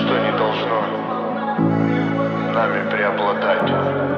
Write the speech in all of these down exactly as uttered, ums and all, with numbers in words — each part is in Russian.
ничто не должно нами преобладать.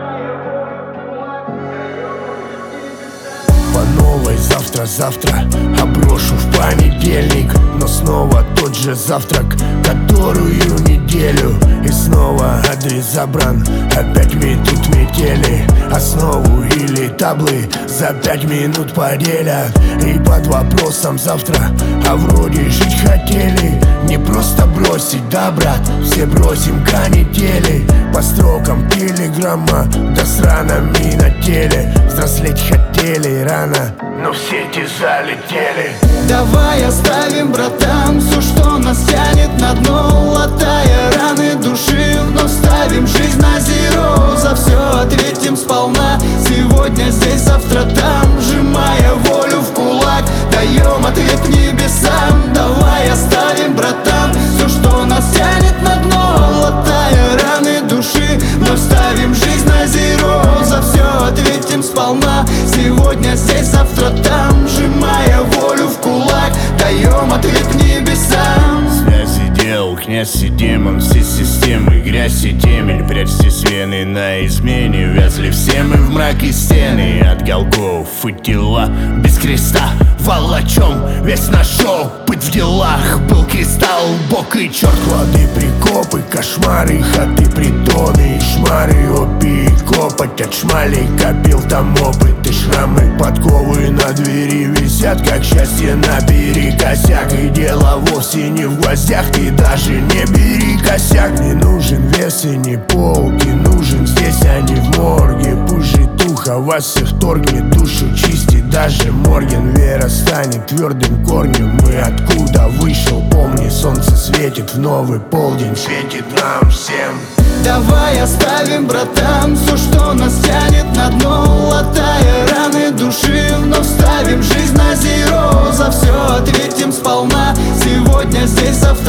По новой завтра-завтра оброшу в понедельник, но снова тот же завтрак, которую неделю. И снова адрес забран, опять метут метели. Основу или таблы за пять минут поделят. И под вопросом завтра, а вроде жить хотели. Не просто бросить, да, брат, все бросим канители. По строкам телеграмма, да с ранами на теле. Взрослеть хотели рано, но в сети залетели. Давай оставим, братан, все, что нас тянет на дно, латая раны души, вновь ставим жизнь на зеро. За все ответим сполна, сегодня здесь, завтра там, сжимая волю в кулак, даем ответ небесам. Давай оставим, братан, все, что нас тянет на дно, латая раны души, вновь ставим жизнь на зеро. За все ответим сполна, сегодня здесь, завтра там, сжимая волю в кулак, даем ответ небесам. Связи дел, князь и демон, все системы, грязь и темель. Прячьте с вены на измене, вязли все мы в мраке стены. От голгов и тела без креста волочем весь наш опыт в делах. Был кристалл, бог и черт, клады, прикопы, кошмары, хаты, притоны и шмары, опи и копоть. От шмалей копил там опыт и шрамы, подковы на двери висят, как счастье наперекосяк. И дело вовсе не в гвоздях, ты даже не бери косяк. Не нужен вес и не полки, нужен здесь, а не в морге. Пусть житуха вас всех торгнет, душу чистит даже Морген. Вера станет твердым корнем, мы откуда вышел, помни, солнце светит в новый полдень, светит нам всем. Давай оставим, братан, все, что нас тянет на дно, латая раны души, вновь ставим жизнь на зеро. За все ответим сполна, сегодня здесь, завтра